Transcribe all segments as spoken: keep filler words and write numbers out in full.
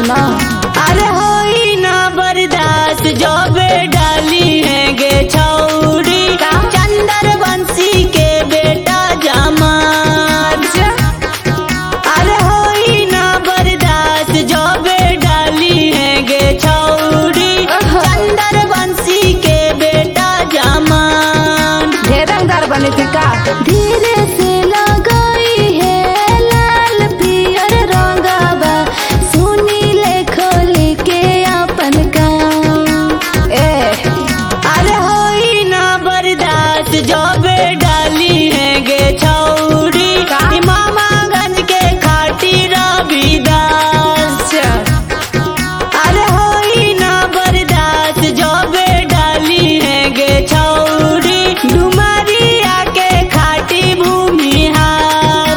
सुना। अरे होई ना बर्दाश्त जबे डाली है गे छौरी चंदर बंसी के बेटा जमाल। अरे होई ना बर्दाश्त जबे डाली है गे छौरी चंदर बंसी के बेटा जमाल। ढेरंगदार बने थी का। धीरे से लगाई है लाल पियर रंगवा सुनी ले खोली के अपन काम। ए अरे होई ना बर्दाश्त जबे डाली है गे छौरी इमामगंज के खाटी रविदास। अरे होई ना बर्दाश्त जबे डाली है गे छौरी डुमरिया के खाटी भूमिहार।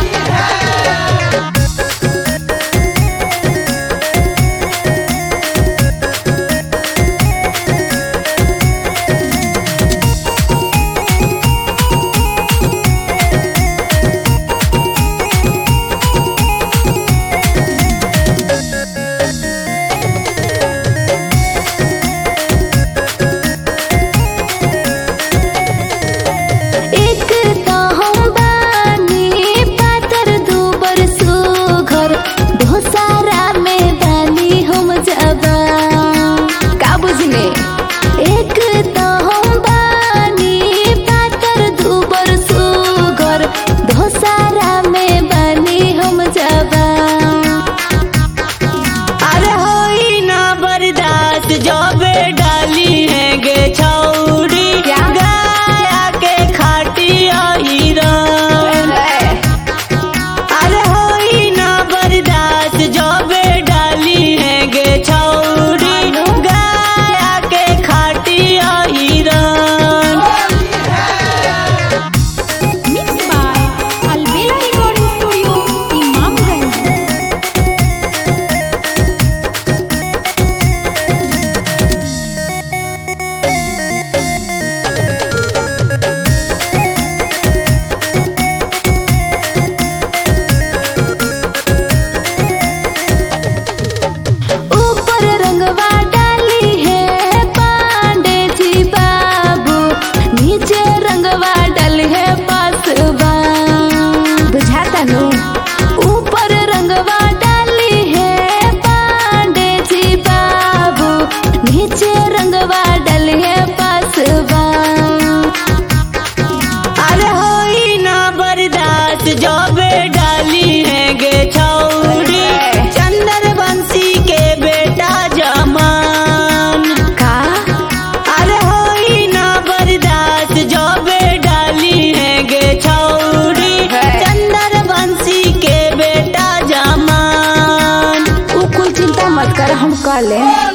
एक तो हम बानी पातर दूबर सुघर दोसारा में बानी हम जबा। का बुझने। एक तो हम बानी पातर दूबर सुघर दोसारा में बानी हम जबा। अरे होई ना बर्दाश्त जबे डाली है गे छौरी गया के खाटी हिरन। अरे होई ना बर्दाश्त जबे डाली है गे छौरी गया के खाटी हिरन। Mixed by Albela Recording Studio, Imamganj। ऊपर रंगवा डाली है पांडे जी बाबू नीचे रंगवा डाली है पासवा। बुझाता नु। ऊपर रंगवा डाली है पांडे जी बाबू नीचे रंगवा डाली है पासवा। अरे होई ना बर्दाश्त जबे डाली है गे छौरी चंदर बंसी के बेटा जमान। का अरे होई ना बर्दाश्त जबे डाली है गे छौरी चंदर बंसी के बेटा जमान। उ कुल चिंता मत कर हम कर ले।